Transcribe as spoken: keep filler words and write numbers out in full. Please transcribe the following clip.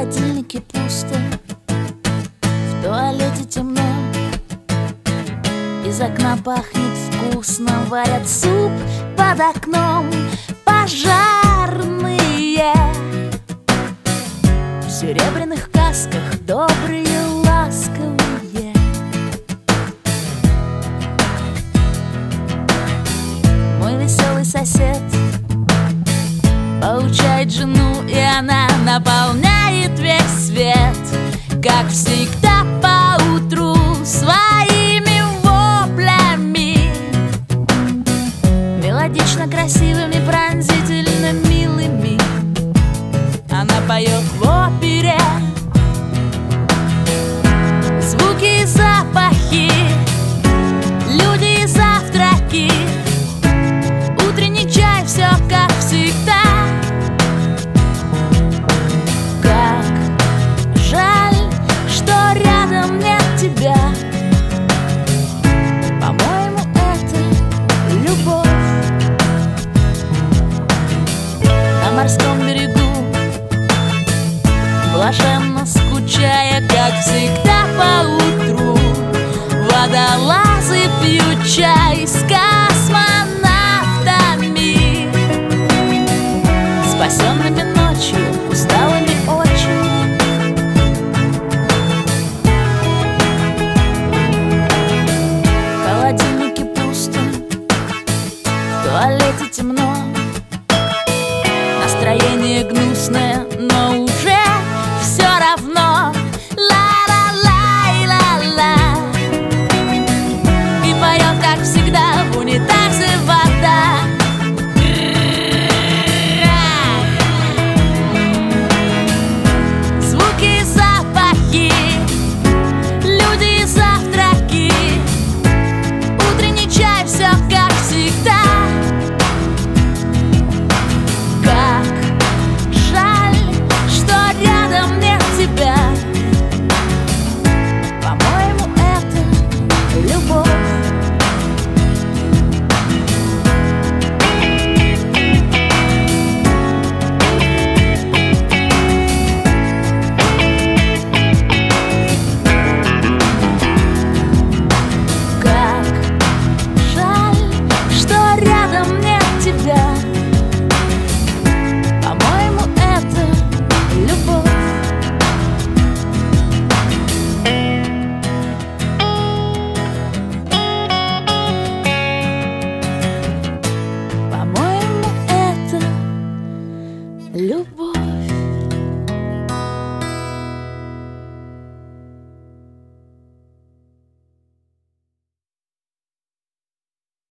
холодильнике пусто, в туалете темно, из окна пахнет вкусно, варят суп под окном пожарные. В серебряных касках добрые, ласковые. Мой веселый сосед поучает жену, и она наполняет весь свет, как всегда поутру, своими воплями, мелодично красивыми, пронзительно милыми. Она поет в опере звуки и запахи, люди и завтраки, утренний чай, все как всегда. Как жаль, что рядом нет тебя. По-моему, это любовь. На морском берегу, блаженно скучая, как всегда поутру, водолазы пьют чай с